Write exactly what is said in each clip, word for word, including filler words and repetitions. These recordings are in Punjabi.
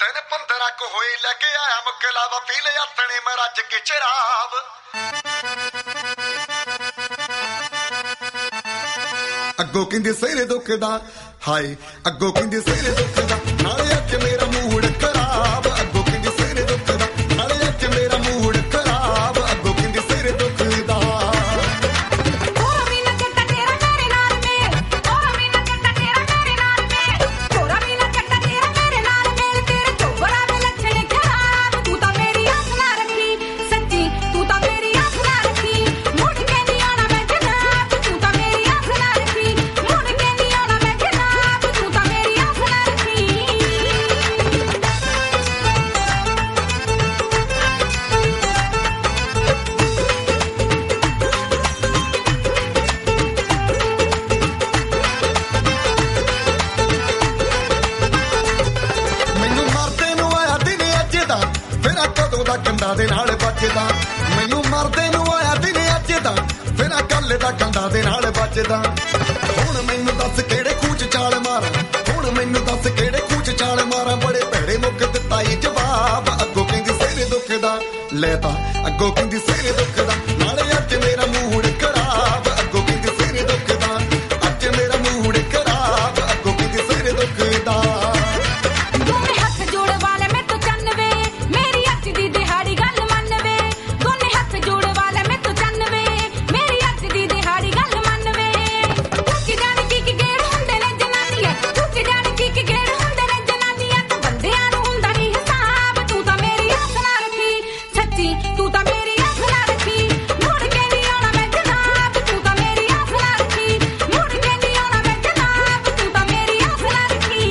ਤਿੰਨ ਪੰਦਰਾਂ ਕੁ ਹੋਏ ਲੈ ਕੇ ਆਇਆ ਮੁਕਲਾਵਾ ਪੀ ਲਿਆ ਤਣੇ ਮੈਂ ਰੱਜ ਕੇ ਸ਼ਰਾਬ ਅੱਗੋਂ ਕਹਿੰਦੇ ਸਿਰੇ ਦੁਖਦਾ ਹਾਏ ਅੱਗੋਂ ਕਹਿੰਦੇ ਸਿਰੇ ਦੁਖਦਾ ਨਾਲੇ ਅੱਜ ਮੇਰਾ ਮੂਡ ਖਰਾਬ ਅੱਗੋਂ ਕਹਿੰਦੇ ਸਿਰੇ ਦੁਖਦਾ ਨਾਲੇ ਅੱਜ ਮੇਰਾ ਮੂਡ ਖਰਾਬ ਅੱਗੋਂ ਕਹਿੰਦੇ ਸਿਰੇ ਦੁਖਦਾ ਥੋੜਾ ਵੀ ਨਾ ਚੱਟਾ ਤੇਰਾ ਮੇਰੇ ਨਾਲ ਮੇਲ ਥੋੜਾ ਵੀ ਨਾ ਚੱਟਾ ਤੇਰਾ ਮੇਰੇ ਨਾਲ ਮੇਲ ਥੋੜਾ ਵੀ ਨਾ ਚੱਟਾ ਤੇਰਾ ਮੇਰੇ ਨਾਲ ਮੇਲ ਤੇਰੇ ਚੋਬੜਾ ਦੇ ਲੱਛਣ ਖਰਾਬ ਤੂੰ ਤਾਂ ਮੇਰੀ ਆਸ ਨਾ ਰੱਖੀ ਸੱਚੀ ਤੂੰ ਤਾਂ ਮੇਰੀ ਆਸ ਨਾ ਰੱਖੀ ਮੁੜ ਕੇ ਨਹੀਂ ਆਉਣਾ ਮੈਂ ਜਨਾਬ ਤੂੰ ਤਾਂ ਮੇਰੀ ਆਸ ਨਾ ਰੱਖੀ ਮੁੜ ਕੇ ਨਹੀਂ ਆਉਣਾ ਮੈਂ ਜਨਾਬ ਤੂੰ ਤਾਂ ਮੇਰੀ ਆਸ ਨਾ ਰੱਖੀ ਮੈਨੂੰ ਮਰਦੇ ਨੂੰ ਆਇਆ ਦਿਨ ਅੱਜ ਦਾ ਫਿਰ ਆ ਕਦੋਂ ਦਾ ਕੰਡਾ ਦੇ ਨਾਲ ਵੱਜਦਾ ਮੈਨੂੰ ਮਰਦੇ ਨੂੰ ਆਇਆ ਦਿਨ ਅੱਜ ਦਾ ਫਿਰ ਆ ਕੱਲ ਦਾ ਕੰਡਾ ਦੇ ਨਾਲ ਵੱਜਦਾ ਹੁਣ ਮੈਨੂੰ ਦੱਸ ਕਿਹੜੇ ਖੂਚ ਚਾਲ ਮਾਰਾਂ ਹੁਣ ਮੈਨੂੰ ਦੱਸ ਕਿਹੜੇ ਖੂਚ ਚਾਲ ਮਾਰਾਂ ਬੜੇ ਭੈੜੇ ਮੁੱਕ ਦਿੱਤਾ ਈ ਜਵਾਬ ਅੱਗੋਂ ਕਹਿੰਦੀ ਸਿਰੇ ਦੁਖਦਾ ਲੈ ਤਾਂ ਅੱਗੋਂ ਕਹਿੰਦੀ ਸਿਰੇ ਦੁਖਦਾ ਨਾਲੇ ਅੱਜ ਮੇਰਾ ਮੂਡ ਖਰਾਬ ਅੱਗੋਂ ਕਹਿੰਦੀ ਸਿਰੇ ਦੁਖਦਾ ਅੱਜ ਮੇਰਾ ਮੂਡ ਖਰਾਬ ਅੱਗੋਂ ਕਹਿੰਦੀ ਸਿਰੇ ਦੁਖਦਾ ਦੋਨੇ ਹੱਥ ਜੋੜ ਵਾਲੇ ਮੈਂ ਤੂੰ ਚੰਨਵੇ ਮੇਰੀ ਅੱਜ ਦੀ ਦਿਹਾੜੀ ਗੱਲ ਮੰਨਵੇ ਦੋਨੇ ਹੱਥ ਜੋੜ ਵਾਲੇ ਮੈਂ ਤੂੰ ਚੰਨਵੇ ਮੇਰੀ ਅੱਜ ਦੀ ਦਿਹਾੜੀ ਗੱਲ ਮੰਨਵੇ ਚੁੱਕ ਜਾਣ ਕੀ ਕੀ ਗੇੜ ਹੁੰਦੇ ਨੇ ਜਨਾਨੀਆਂ ਚੁੱਕ ਜਾਣ ਕੀ ਕੀ ਗੇੜ ਹੁੰਦੇ ਨੇ ਜਨਾਨੀਆਂ ਤੂੰ ਬੰਦਿਆਂ ਨੂੰ ਹੁੰਦਾ ਨਹੀਂ ਹਿਸਾਬ ਤੂੰ ਤਾਂ ਮੇਰੀ ਆਸ ਨਾ ਰੱਖੀ ਸੱਚੀ ਤੂੰ ਤਾਂ ਮੇਰੀ ਆਸ ਨਾ ਰੱਖੀ ਮੁੜ ਕੇ ਨਹੀਂ ਆਉਣਾ ਮੈਂ ਜਨਾਬ ਤੂੰ ਤਾਂ ਮੇਰੀ ਆਸ ਨਾ ਰੱਖੀ ਮੁੜ ਕੇ ਨਹੀਂ ਆਉਣਾ ਮੈਂ ਜਨਾਬ ਤੂੰ ਤਾਂ ਮੇਰੀ ਆਸ ਨਾ ਰੱਖੀ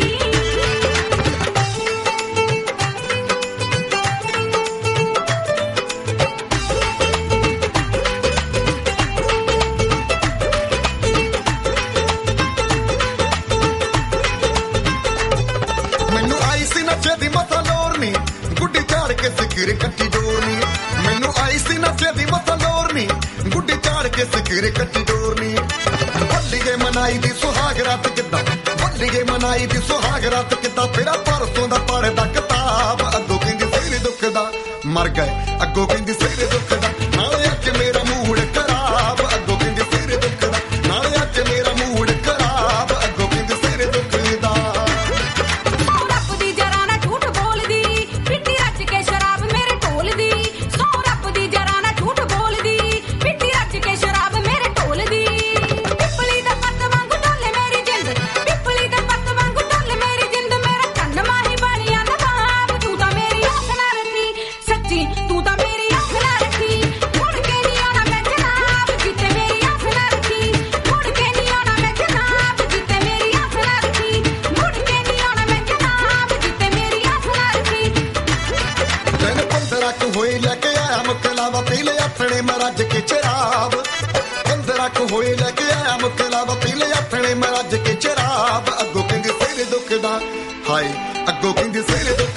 ਮੈਨੂੰ ਆਈ ਸੀ ਨੱਚੇ ਦੀ ਮੱਥਾ ਲੋਰਨੀ ਗੁੱਡੀ ਝਾੜ ਕੇ ਸਿਕਰੇ ਕੱਟੀ ਜੋਰਨੀ ਮੈਨੂੰ ਆਈ ਸੀ ਨੱਚੇ ਦੀ ਮੱਥਾ ਲੋਰਨੀ ਗੁੱਡੀ ਝਾੜ ਕੇ ਸਿਕਰੇ ਕੱਟੀ ਜੋਰਨੀ ਬੱਲੀਏ ਮਨਾਈ ਦੀ ਸੁਹਾਗ ਰਾਤ ਕਿੱਦਾਂ ਬੱਲੀਏ ਮਨਾਈ ਦੀ ਸੁਹਾਗ ਰਾਤ ਕਿੱਦਾਂ ਤੇਰਾ ਪਰਸੋਂ ਦਾ ਪੜਦਾ ਕਿਤਾਬ ਅੱਗੋਂ ਕਹਿੰਦੀ ਸਿਰੇ ਦੁਖਦਾ ਮਰ ਗਏ ਅੱਗੋਂ ਕਹਿੰਦੀ ਸਿਰੇ ਦੁਖਦਾ ਨਾਲੇ ਅੱਜ ਮੇਰਾ ਮੂਡ ਖਰਾਬ ਅੱਗੋਂ ਕਹਿੰਦੀ ਸਿਰੇ ਦੁਖਦਾ ਨਾਲੇ ਅੱਜ ਮੇਰਾ ਮੂਡ ਖਰਾਬ ਅੱਗੋਂ ਕਹਿੰਦੀ ਸਿਰੇ ਦੁਖਦਾ ਸੌ ਰੱਬ ਦੀ ਜਰਾ ਨਾ ਝੂਠ ਬੋਲਦੀ ਪਿੱਟੀ ਰੱਜ ਕੇ ਸ਼ਰਾਬ ਮੇਰੇ ਢੋਲਦੀ ਸੌ ਰੱਬ ਦੀ ਜਰਾ ਨਾ ਝੂਠ ਬੋਲਦੀ ਪਿੱਟੀ ਰੱਜ ਕੇ ਸ਼ਰਾਬ ਮੇਰੇ ਢੋਲਦੀ ਪਿੱਪਲੀ ਦਾ ਪੱਤ ਵਾਂਗੂ ਢੋਲੇ ਮੇਰੀ ਜਿੰਦ ਪਿੱਪਲੀ ਦਾ ਪੱਤ ਵਾਂਗੂ ਢੋਲੇ ਮੇਰੀ ਜਿੰਦ ਮੇਰਾ ਕੰਨ ਮਾਹੀ ਬਣਿਆ ਨਵਾਬ ਤੂੰ ਤਾਂ ਮੇਰੀ ਆਸ ਨਾ ਰੱਖੀ ਸੱਚੀ ਤੂੰ ਤਾਂ ਮੇਰੀ ਆਸ ਨਾ ਰੱਖੀ ਮੁੜ ਕੇ ਨਹੀਂ ਆਉਣਾ ਮੈਂ ਜਨਾਬ ਜਿੱਤੇ ਮੇਰੀ ਆਸ ਨਾ ਰੱਖੀ ਮੁੜ ਕੇ ਨਹੀਂ ਆਉਣਾ ਮੈਂ ਜਨਾਬ ਜਿੱਤੇ ਮੇਰੀ ਆਸ ਨਾ ਰੱਖੀ ਮੁੜ ਕੇ ਨਹੀਂ ਆਉਣਾ ਮੈਂ ਜਨਾਬ ਜਿੱਤੇ ਮੇਰੀ ਆਸ ਨਾ ਰੱਖੀ ਤਿੰਨ ਪੰਦਰਾਂ ਕੁ ਹੋਏ ਲੈ ਕੇ ਆਇਆ ਮੁਕਲਾਵਾ ਪੀ ਲਿਆ ਥਣੇ ਮੈਂ ਰੱਜ ਕੇ ਸ਼ਰਾਬ ਪੰਦਰਾਂ ਕੁ ਹੋਏ ਲੈ ਕੇ ਆਇਆ ਮੁਕਲਾਵਾ ਪੀ ਲਿਆ ਥਣੇ ਮੈਂ ਰੱਜ ਕੇ ਸ਼ਰਾਬ ਅੱਗੋਂ ਕਹਿੰਦੀ ਸਿਰੇ ਦੁਖਦਾ ਹਾਏ ਅੱਗੋਂ ਕਹਿੰਦੀ ਸਿਰੇ ਦੁਖਦਾ